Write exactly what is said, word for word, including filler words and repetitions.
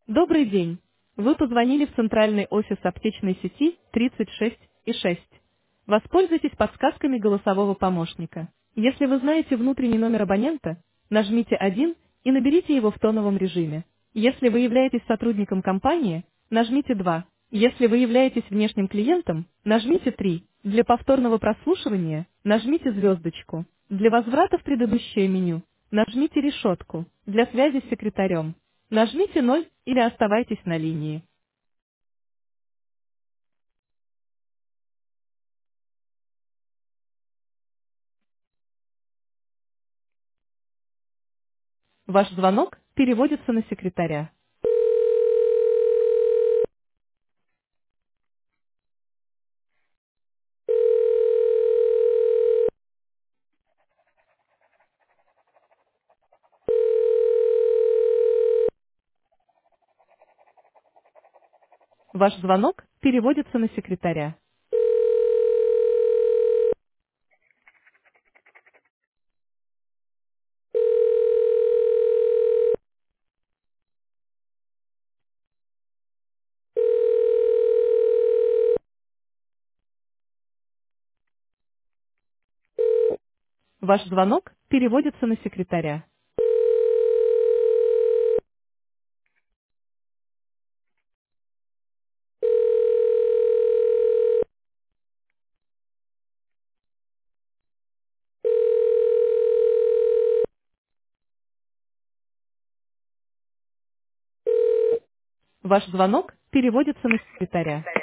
Добрый день. Вы позвонили в центральный офис аптечной сети тридцать шесть и шесть. Воспользуйтесь подсказками голосового помощника. Если вы знаете внутренний номер абонента, нажмите один и наберите его в тоновом режиме. Если вы являетесь сотрудником компании, нажмите два. Если вы являетесь внешним клиентом, нажмите три. Для повторного прослушивания нажмите звездочку. Для возврата в предыдущее меню нажмите решетку. Для связи с секретарем нажмите ноль или оставайтесь на линии. Ваш звонок переводится на секретаря. Ваш звонок переводится на секретаря. Ваш звонок переводится на секретаря. Ваш звонок переводится на секретаря.